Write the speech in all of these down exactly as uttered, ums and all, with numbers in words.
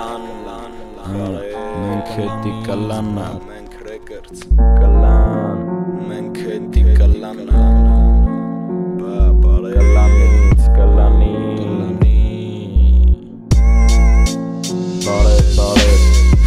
Մենք հետի կլանա, մենք ռեկերդս կլան, մենք հետի կլանա, կլանից, կլանի, բարև, բարև,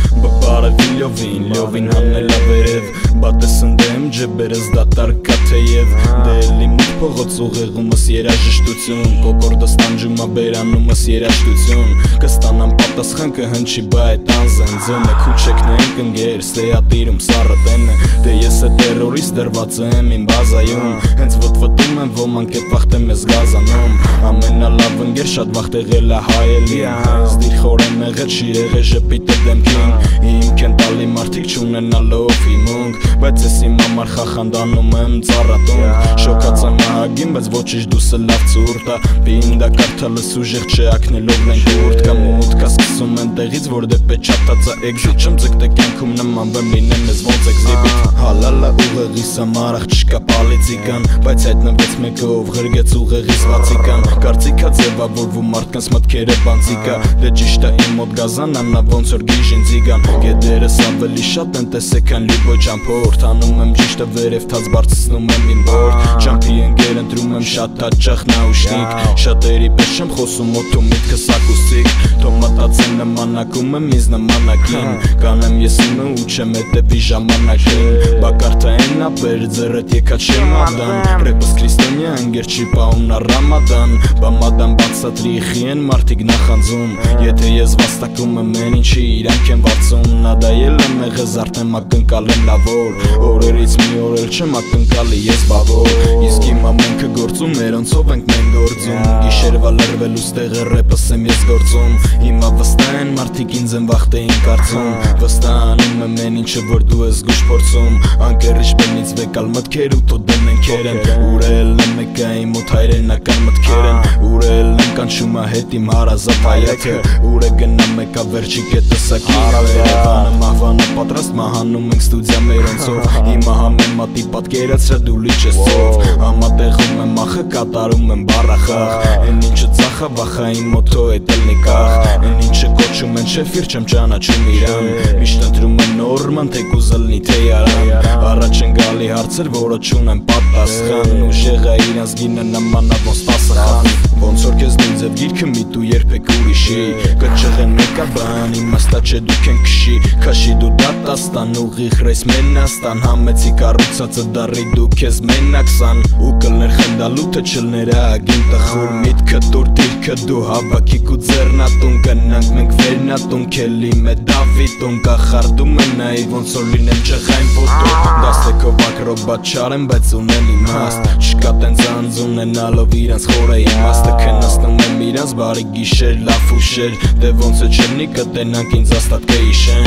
բարև լյովին, լյովին հանելա վերև, բատես ընդեմ ջեբերս դատար կաթեև, դելի մուտ փողոց ուղեղումս երաժշտություն, կոկորդս տանջումա բերանումս երաշտություն, կստանամ պատասխան կհնչի բա էտ անզենձն է, քուչեքն ենք ընգեր, ստեատիրում սարըտեն է, դե ես է տերորիստ դրված եմ իմ բազայում, հենց վտվտում եմ ոմանք էտ վաղտեմ ես գազանում, ամենալավ ընգեր շատ վաղտ եղել է հայելի, ստիր խորեն եղետ չի եղե ժպիտը դեմքին, իմ կեն տալի մարդիկ չունենալով իմունք, բայց ես իմ համար խախանդանում եմ ծառատում, շոքած եմ ահագին, բայց ոչիշ դուսը լավ ծուրտա, պինդա կարդալս ուժեղ չեակնելով ենք ուրտ, կամ ուտկա սկսում են տեղից, որ դեպ է չապտացա էքզիտ, չմ ձգտե կյանքում նման բեմ լինեմ ես ոնց էքզիբիտ, հալալա ուղեղիս համար աղ չկա պալիցիկան, բայց հայտնվեց մեկը ով ղրգեց ուղեղիս վացիկան, կարծիքա ձևավորվում մարդկանց մտքերը բանցիկա, դե ճիշտ է իմ մոտ գազան աննա ոնց որ գիժին ձիգան, գետերս ավելի շատ են տեսեք են լիբո ճամփորդ, անում եմ ճիշտը վերև թաց բարձցնում եմ իմ բորդ, ճամփի ընկեր ընտրում եմ շատ հաճախ նաուշնիկ, շատերի պես չեմ խոսում օդում միտքս ակուստիկ, թող մտածեն նմանակում եմ ինձ նմանակին, կանեմ ես իմը ու չեմ հետևի ժամանակին, բակարդային ապեր ձեռդ եկած չեմ ադան, ռեպս քրիստոնյա ընգեր չի պաումնա ռամադան, բամադան բացատրի խի են մարդիկ նախանձում, եթե ես վաստակում եմ են ինչի իրանք եմ վարձում, նադայել եմ եղեզ արդեն ակնկալ եմ լավոր, օրերից մի օր էլ չեմ ակնկալի ես բավոր, իսկ հիմա մենքը գործում մերոնցով ենք մենք գործում, գիշերվա լրվելուց տեղը ռեպս եմ ես գործում, հիմա վստահ են մարդիկ ինձ են վախտեին կարծում, վստահանում եմ են ինչը որ դու ես գուշ փորձում, անկերիչ բնից վեկալ մտքեր ու թոտ դեմենքեր են, ուրել եմ մեկա իմ ոտ հայրենական մտքեր են, ուրել եմ կանչումա հետ իմ հարազատ հայեքը, ուր է գնա մեկա վերջի կետը սակին, վերևանը մահվանը պատրաստ մահանում ենք ստուդիա մերոնցով, հիմա համեն մատի պատկերացրա դու լիչ ես ծով, համատեղում եմ ախը կատարում եմ բարախախ, են ինչը ծախա վախա իմ մոտո էտ էլ նիկախ, են ինչը կոչում են շեֆիր չեմ ճանաչում իրան, միշտ ընտրում եմ նորման թեք ուզլնի թե արան, առաջ են գալի հարցեր որը չունեմ պատասխան, ուժեղա իրանց գինը նմանա ոնց տասը խան, ոնց որ կեզ նույն ձև գիրքը միտ ու երբեք ուրիշի, կճղեն մեկա բան իմաստա չէ դուք են կշի, քաշի դու դատաստան ուղիղ ռես մենաստան, համեցի կառուցածը դարի դու քեզ մենակսան, ու կլներ խնդալու թե չլներ ագին տխուր միտքը դուր դիրքը դու հավաքիկ ու ձեռնատուն, գնանք մենք վերնատուն, քելի մե դավիտուն, կախարդում են նայվ ոնց որ լինեմ չխայն ոտո, դաստեքով ակրոբատ չարեմ բայց ունեմ իմաստ, չկա տենց անձ ունենալով իրանց խորը իմաստը, քնասնում եմ իրանց բարի գիշեր լավ ուշեր, դե ոնց է չլնի կտենանք ինձ աստատ կհիշեն,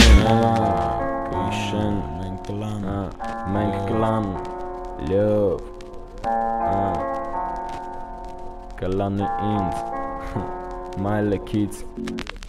կհիշեն, մենք կլան, մենք կլան, լյով, կլանի ինձ, my little kids.